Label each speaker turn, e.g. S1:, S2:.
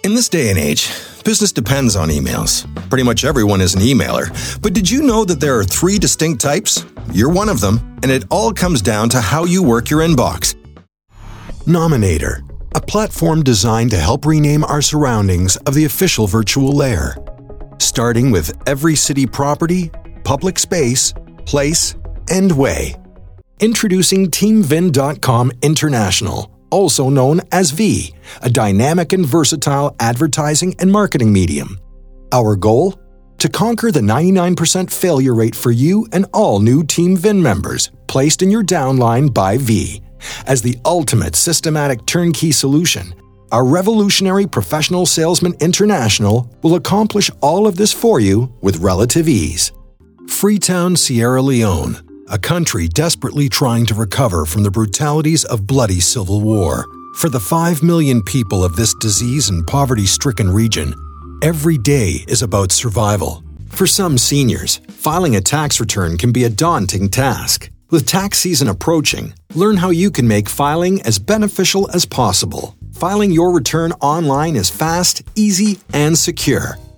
S1: In this day and age, business depends on emails. Pretty much everyone is an emailer. But did you know that there are 3 distinct types? You're one of them, and it all comes down to how you work your inbox. Nominator, a platform designed to help rename our surroundings of the official virtual layer. Starting with every city property, public space, place, and way. Introducing TeamVin.com International, also known as V, a dynamic and versatile advertising and marketing medium. Our goal? To conquer the 99% failure rate for you and all new TeamVin members placed in your downline by V. As the ultimate systematic turnkey solution, our revolutionary Professional Salesman International will accomplish all of this for you with relative ease. Freetown, Sierra Leone, a country desperately trying to recover from the brutalities of bloody civil war. For the 5 million people of this disease and poverty-stricken region, every day is about survival. For some seniors, filing a tax return can be a daunting task. With tax season approaching, learn how you can make filing as beneficial as possible. Filing your return online is fast, easy, and secure.